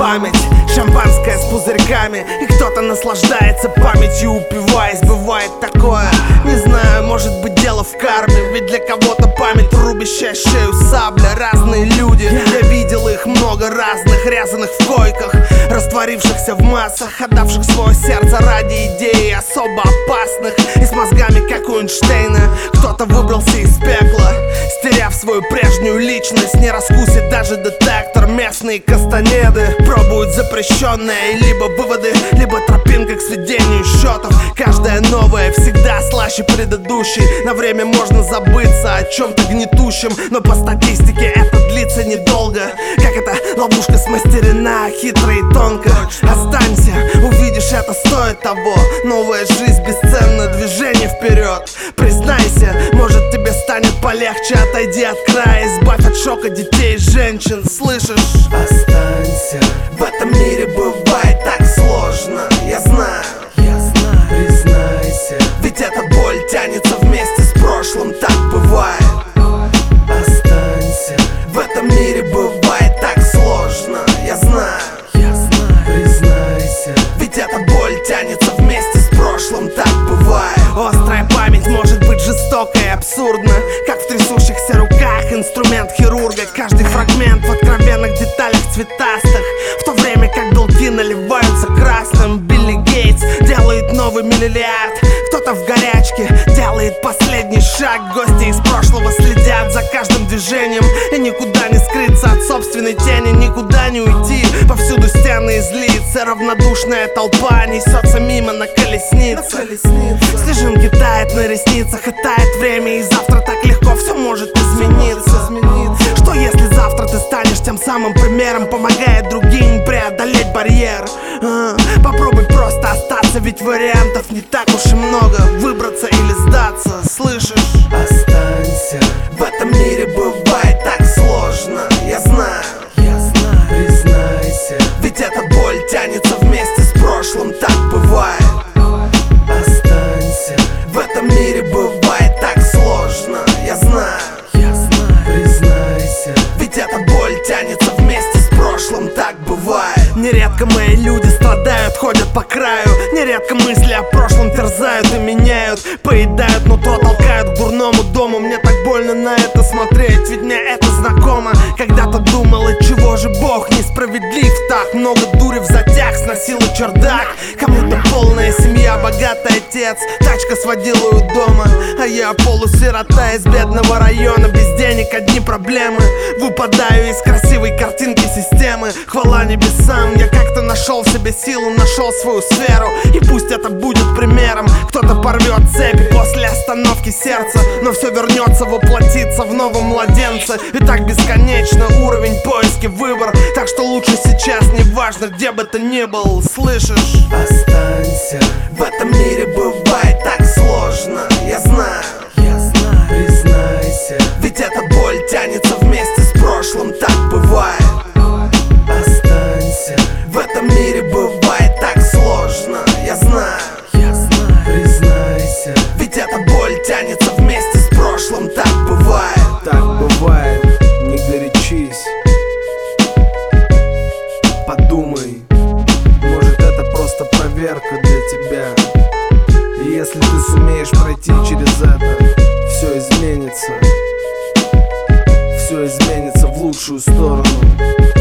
память, шампанское с пузырьками, и кто-то наслаждается памятью, упиваясь. Бывает такое, не знаю, может быть дело в карме, ведь для кого-то память рубящая шею сабля. Разные люди, я видел их много разных, рязаных в койках, растворившихся в массах, отдавших свое сердце ради идей особо опасных и с мозгами, как у Эйнштейна. Кто-то выбрался из пекла, стеряв свою прежнюю личность, не раскусит даже детектор. Местные кастанеды пробуют запрещенное, и либо выводы, либо тропинка к сведению счетов. Каждая новая всегда слаще предыдущей. На время можно забыться о чем-то гнетущем, но по статистике это длится недолго. Как эта ловушка смастерена хитро и тонко. Останься, увидишь, это стоит того. Новая жизнь бесценна, движение вперед. Признайся, может тебе станет полегче. Отойди от края, избавь от шока детей и женщин. Слышишь? Останься, в этом мире бывает так сложно. Я знаю, признайся, ведь эта боль тянется вместе с прошлым. Так бывает. Останься, в этом мире бывает так сложно. Я знаю, признайся, ведь эта боль тянется вместе с прошлым. Так бывает. Острая память может быть жестокой и абсурдна, как в трясущихся руках инструмент хирурга. Каждый фрагмент в откровенных деталях цветастых, в то время как белки наливаются красным. Билли Гейтс делает новый миллиард, кто-то в горячке делает последний шаг. Гости из прошлого следят за каждым движением, и никуда не скрыться от собственной тени, никуда не уйти. Повсюду стены из лиц, равнодушная толпа несется мимо на колеснице. Снежинки тает на ресницах, и тает время, и завтра так легко все может измениться. Что если завтра ты станешь тем самым примером, помогая другим преодолеть барьер? Попробуй просто остаться, ведь вариантов не так уж и много. Выбраться или сдаться, слышишь? Останься, в этом мире бывает так сложно. Я знаю, признайся, ведь эта боль тянется вместе с прошлым. Так бывает. Останься, в этом мире бывает так сложно. Я знаю, признайся, ведь эта боль тянется вместе с прошлым. Так бывает. Нередко мои люди страдают, ходят по краю. Нередко мысли о прошлом терзают и меняют, поедают нутро, толкают к дурному дому. Мне так больно на это смотреть, ведь мне это знакомо. Когда-то думал, и чего же Бог несправедлив? Так много дури в затяг, сносила чердак. Кому-то полная семья, богатый отец, тачка с водилой у дома, а я полусирота из бедного района. Без денег одни проблемы, выпадаю из красивой картинки системы. Хвала небесам, я как-то нашел себе силу, нашел свою сферу. И пусть это будет примером, кто-то порвет цепи после остановки сердца, но все вернется, воплотится в новом младенце. И так бесконечно уровень, поиски, выбор. Так что лучше сейчас, неважно где бы ты ни был, слышишь? Останься, в этом мире бывает так сложно. Я знаю, признайся, ведь эта боль тянется вместе с прошлым. Так бывает. Останься, в этом мире бывает так сложно. Я знаю, признайся, ведь эта боль тянется вместе с прошлым. Так бывает. Так бывает, не горячись. Подумай, может это просто проверка для тебя. И если ты сумеешь пройти через это, все изменится. Все изменится в лучшую сторону.